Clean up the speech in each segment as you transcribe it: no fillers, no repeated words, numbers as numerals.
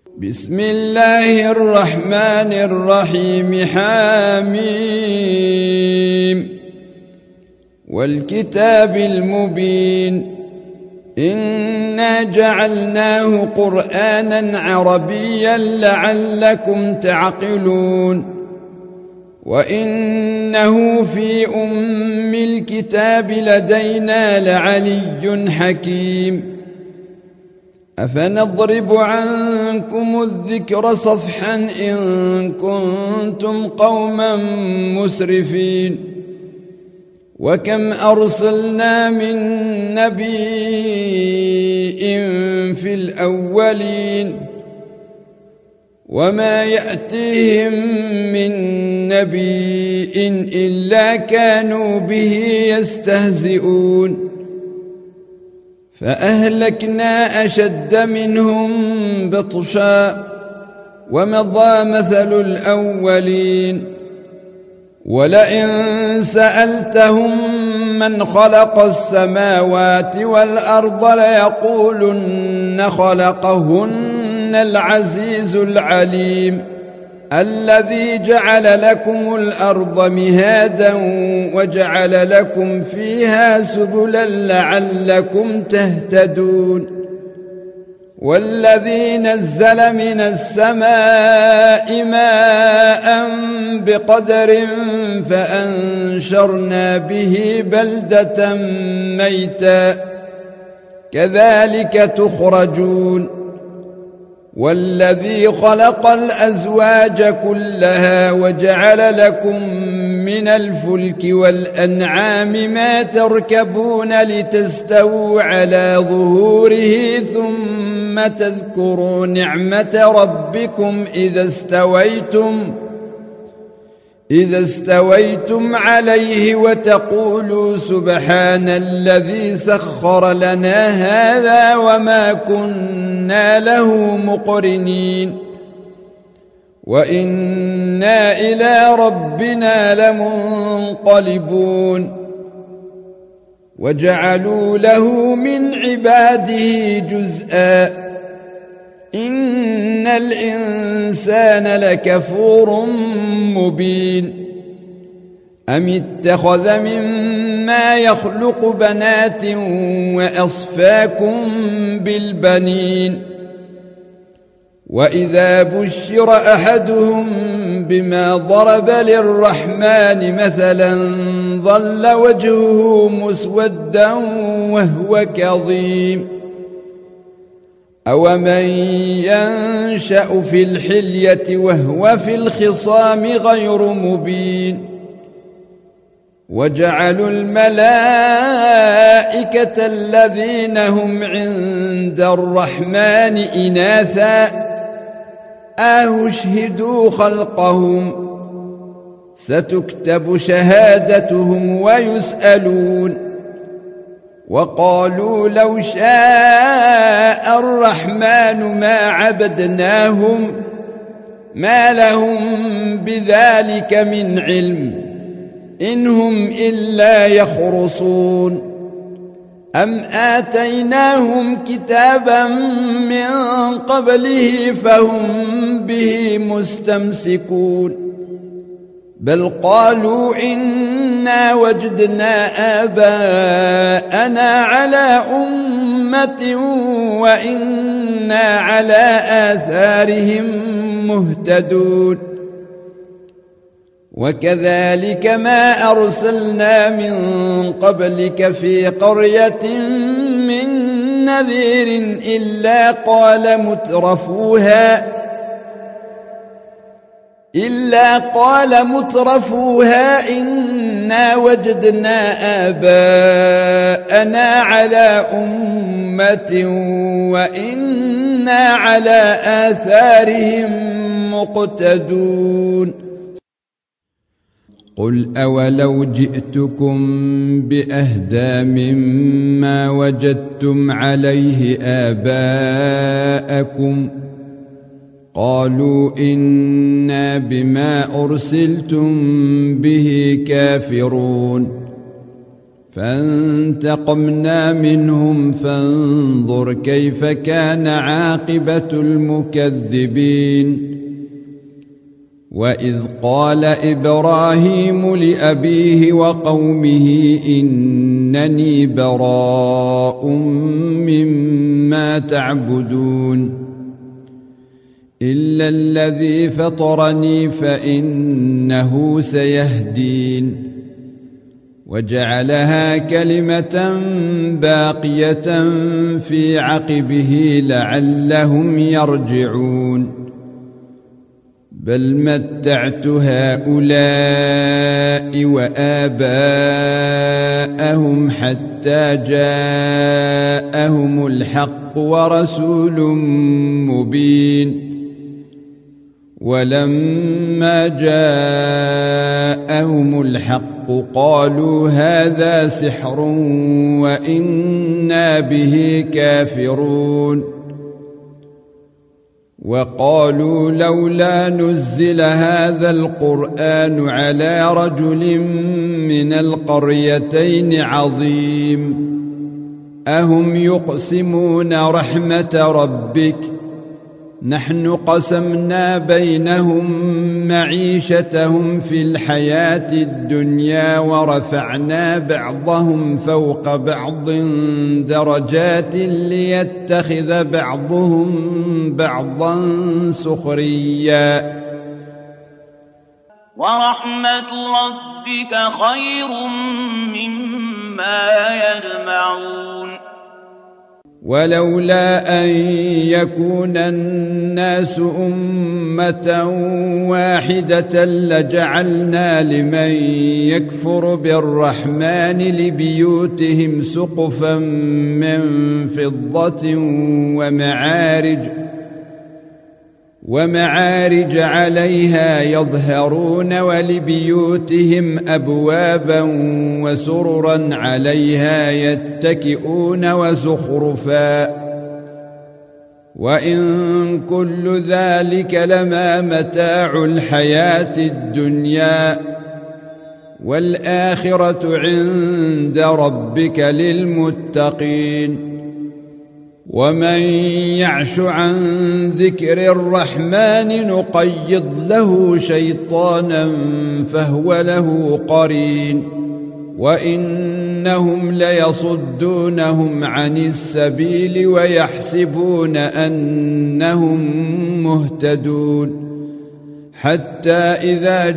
بسم الله الرحمن الرحيم. حاميم والكتاب المبين إنا جعلناه قرآنا عربيا لعلكم تعقلون وإنه في أم الكتاب لدينا لعلي حكيم أفنضرب عنكم الذكر صفحا إن كنتم قوما مسرفين وكم أرسلنا من نبي في الأولين وما يأتيهم من نبي إلا كانوا به يستهزئون فأهلكنا أشد منهم بطشا ومضى مثل الأولين ولئن سألتهم من خلق السماوات والأرض ليقولن خلقهن العزيز العليم الذي جعل لكم الأرض مهادا وجعل لكم فيها سبلا لعلكم تهتدون والذي نزل من السماء ماء بقدر فأنشرنا به بلدة ميتا كذلك تخرجون والذي خلق الأزواج كلها وجعل لكم من الفلك والأنعام ما تركبون لتستووا على ظهوره ثم تذكروا نعمة ربكم إذا استويتم عليه وتقولوا سبحان الذي سخر لنا هذا وما كنا له مقرنين وإنا إلى ربنا لمنقلبون وجعلوا له من عباده جزءا إن الإنسان لكفور مبين أم اتخذ مما يخلق بنات وأصفاكم بالبنين وإذا بشر أحدهم بما ضرب للرحمن مثلا ظل وجهه مسودا وهو كظيم أومن ينشأ في الحلية وهو في الخصام غير مبين وجعلوا الملائكة الذين هم عند الرحمن إناثا أشهدوا خلقهم ستكتب شهادتهم ويسألون وقالوا لو شاء الرحمن ما عبدناهم ما لهم بذلك من علم إن هم إلا يخرصون أم آتيناهم كتابا من قبله فهم به مستمسكون بل قالوا إنا وجدنا آباءنا على أمة وإنا على آثارهم مهتدون وكذلك ما أرسلنا من قبلك في قرية من نذير إلا قال مترفوها إنا وجدنا آباءنا على أمة وإنا على آثارهم مقتدون قل أولو جئتكم بأهدى مما وجدتم عليه آباءكم قالوا إنا بما أرسلتم به كافرون فانتقمنا منهم فانظر كيف كان عاقبة المكذبين وإذ قال إبراهيم لأبيه وقومه إنني براء مما تعبدون إلا الذي فطرني فإنه سيهدين وجعلها كلمة باقية في عقبه لعلهم يرجعون بل متعت هؤلاء وآباءهم حتى جاءهم الحق ورسول مبين ولما جاءهم الحق قالوا هذا سحر وإنا به كافرون وقالوا لولا نزل هذا القرآن على رجل من القريتين عظيم أهم يقسمون رحمة ربك نحن قسمنا بينهم معيشتهم في الحياة الدنيا ورفعنا بعضهم فوق بعض درجات ليتخذ بعضهم بعضا سخريا ورحمة ربك خير مما يجمعون ولولا أن يكون الناس أمة واحدة لجعلنا لمن يكفر بالرحمن لبيوتهم سقفا من فضة ومعارج عليها يظهرون ولبيوتهم أبوابا وسررا عليها يتكئون وزخرفا وإن كل ذلك لما متاع الحياة الدنيا والآخرة عند ربك للمتقين ومن يعش عن ذكر الرحمن نقيض له شيطانا فهو له قرين وإنهم ليصدونهم عن السبيل ويحسبون أنهم مهتدون حتى إذا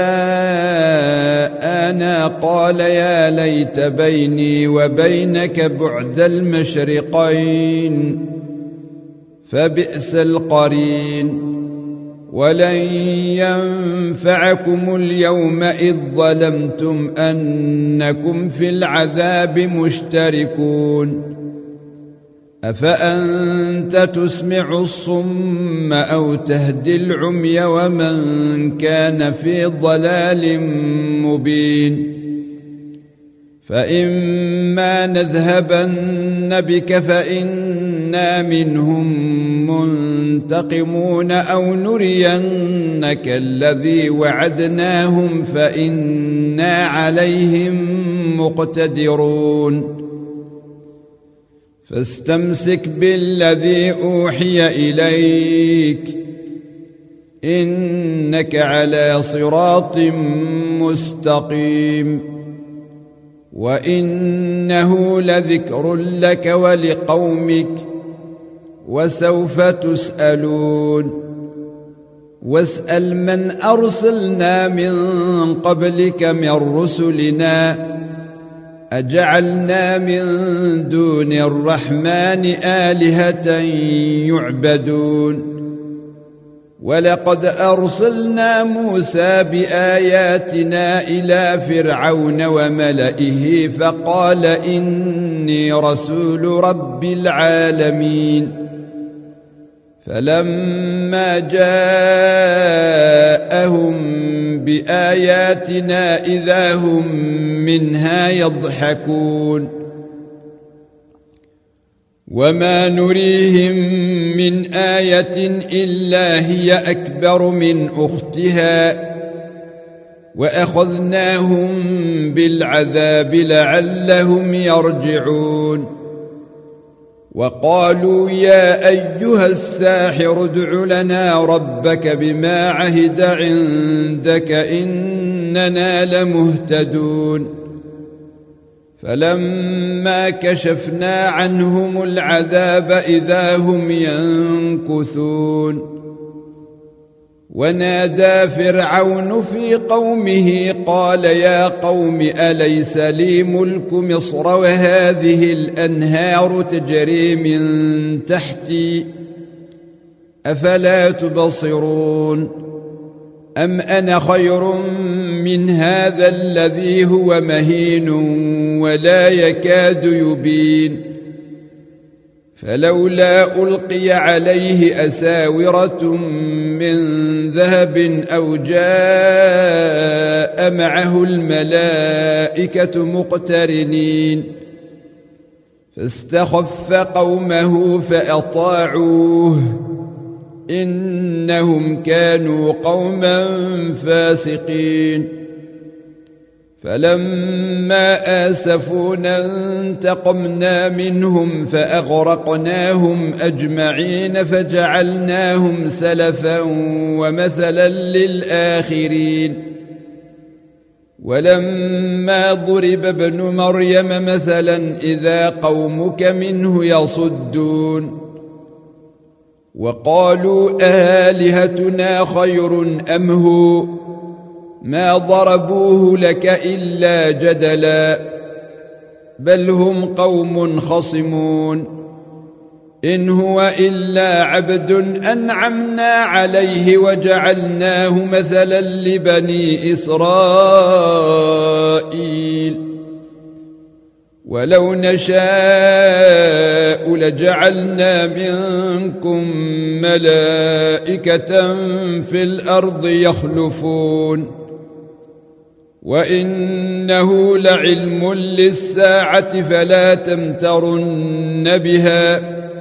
جاءنا قال يا ليت بيني وبينك بعد المشرقين فبئس القرين ولن ينفعكم اليوم إذ ظلمتم أنكم في العذاب مشتركون أفأنت تسمع الصم أو تهدي العمي ومن كان في ضلال مبين فإما نذهبن بك فإنا منهم منتقمون أو نرينك الذي وعدناهم فإنا عليهم مقتدرون فاستمسك بالذي أوحي إليك إنك على صراط مستقيم وإنه لذكر لك ولقومك وسوف تسألون واسأل من أرسلنا من قبلك من رسلنا أجعلنا من دون الرحمن آلهة يعبدون ولقد أرسلنا موسى بآياتنا إلى فرعون وملئه فقال إني رسول رب العالمين فلما جاءهم بآياتنا إذا هم منها يضحكون وما نريهم من آية إلا هي أكبر من أختها وأخذناهم بالعذاب لعلهم يرجعون وقالوا يا أيها الساحر ادع لنا ربك بما عهد عندك إننا لمهتدون فلما كشفنا عنهم العذاب إذا هم ينكثون ونادى فرعون في قومه قال يا قوم أليس لي ملك مصر وهذه الأنهار تجري من تحتي أفلا تبصرون أم أنا خير من هذا الذي هو مهين ولا يكاد يبين فلولا ألقي عليه أساورة من ذهب أو جاء معه الملائكة مقترنين فاستخف قومه فأطاعوه إنهم كانوا قوما فاسقين فلما آسفونا انتقمنا منهم فأغرقناهم أجمعين فجعلناهم سلفا ومثلا للآخرين ولما ضرب ابن مريم مثلا إذا قومك منه يصدون وقالوا آلهتنا خير أم هو ما ضربوه لك إلا جدلا بل هم قوم خصمون إن هو إلا عبد أنعمنا عليه وجعلناه مثلا لبني إسرائيل ولو نشاء لجعلنا منكم ملائكة في الأرض يخلفون وإنه لعلم للساعة فلا تمترن بها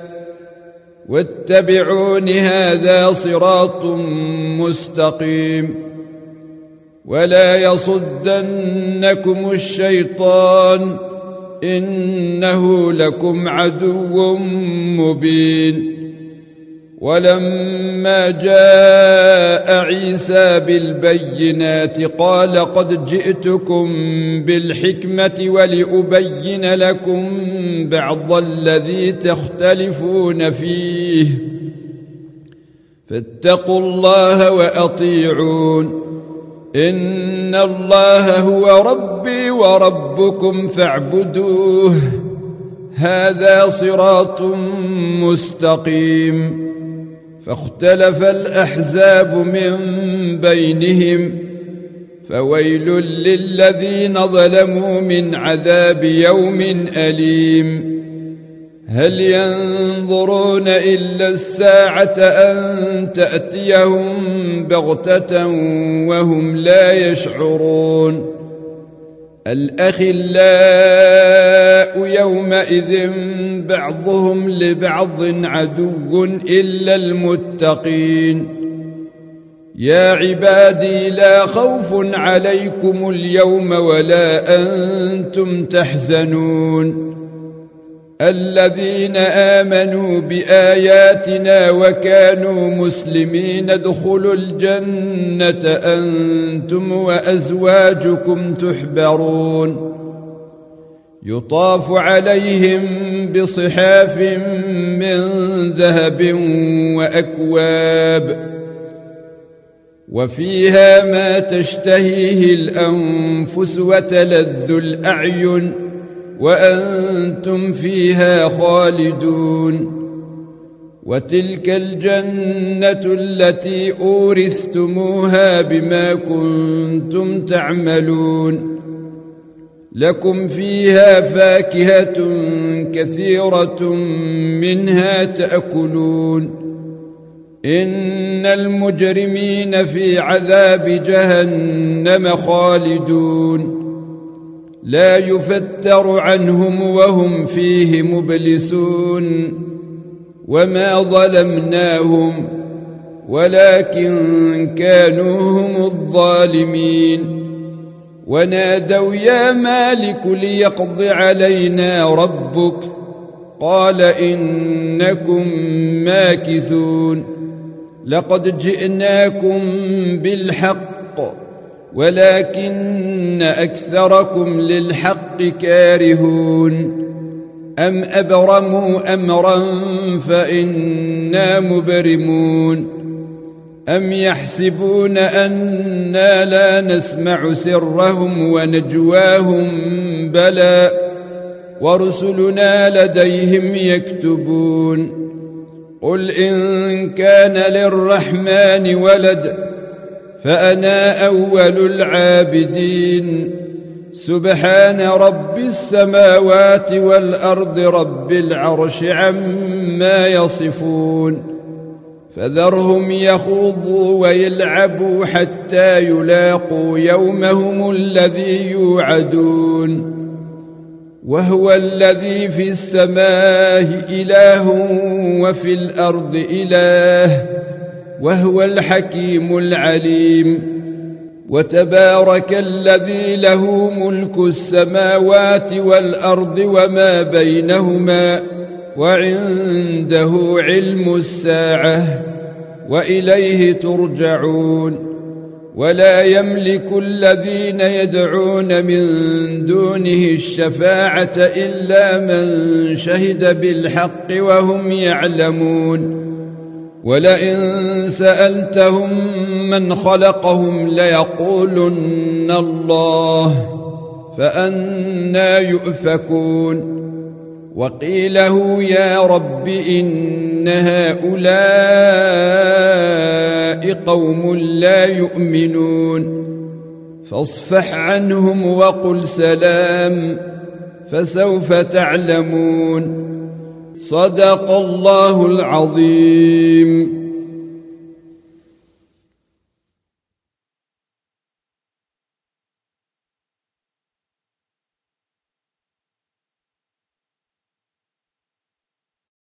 واتبعون هذا صراط مستقيم ولا يصدنكم الشيطان إنه لكم عدو مبين ولما جاء عيسى بالبينات قال قد جئتكم بالحكمة ولأبين لكم بعض الذي تختلفون فيه فاتقوا الله وأطيعون إن الله هو ربي وربكم فاعبدوه هذا صراط مستقيم فاختلف الأحزاب من بينهم فويل للذين ظلموا من عذاب يوم أليم هل ينظرون إلا الساعة أن تأتيهم بغتة وهم لا يشعرون الأخلاء يومئذ بعضهم لبعض عدو إلا المتقين يا عبادي لا خوف عليكم اليوم ولا أنتم تحزنون الذين آمنوا بآياتنا وكانوا مسلمين ادخلوا الجنة أنتم وأزواجكم تحبرون يطاف عليهم بصحاف من ذهب وأكواب وفيها ما تشتهيه الأنفس وتلذ الأعين وأنتم فيها خالدون وتلك الجنة التي أورثتموها بما كنتم تعملون لكم فيها فاكهة كثيرة منها تأكلون إن المجرمين في عذاب جهنم خالدون لا يفتر عنهم وهم فيه مبلسون وما ظلمناهم ولكن كانوا هم الظالمين ونادوا يا مالك ليقض علينا ربك قال إنكم ماكثون لقد جئناكم بالحق ولكن أكثركم للحق كارهون أم أبرموا أمرا فإنا مبرمون أم يحسبون أنا لا نسمع سرهم ونجواهم بلى ورسلنا لديهم يكتبون قل إن كان للرحمن ولد فأنا أول العابدين سبحان رب السماوات والأرض رب العرش عما يصفون فذرهم يخوضوا ويلعبوا حتى يلاقوا يومهم الذي يوعدون وهو الذي في السماء إله وفي الأرض إله وهو الحكيم العليم وتبارك الذي له ملك السماوات والأرض وما بينهما وعنده علم الساعة وإليه ترجعون ولا يملك الذين يدعون من دونه الشفاعة إلا من شهد بالحق وهم يعلمون ولئن سألتهم من خلقهم ليقولن الله فأنى يؤفكون وقيله يا رب إن هؤلاء قوم لا يؤمنون فاصفح عنهم وقل سلام فسوف تعلمون صدق الله العظيم.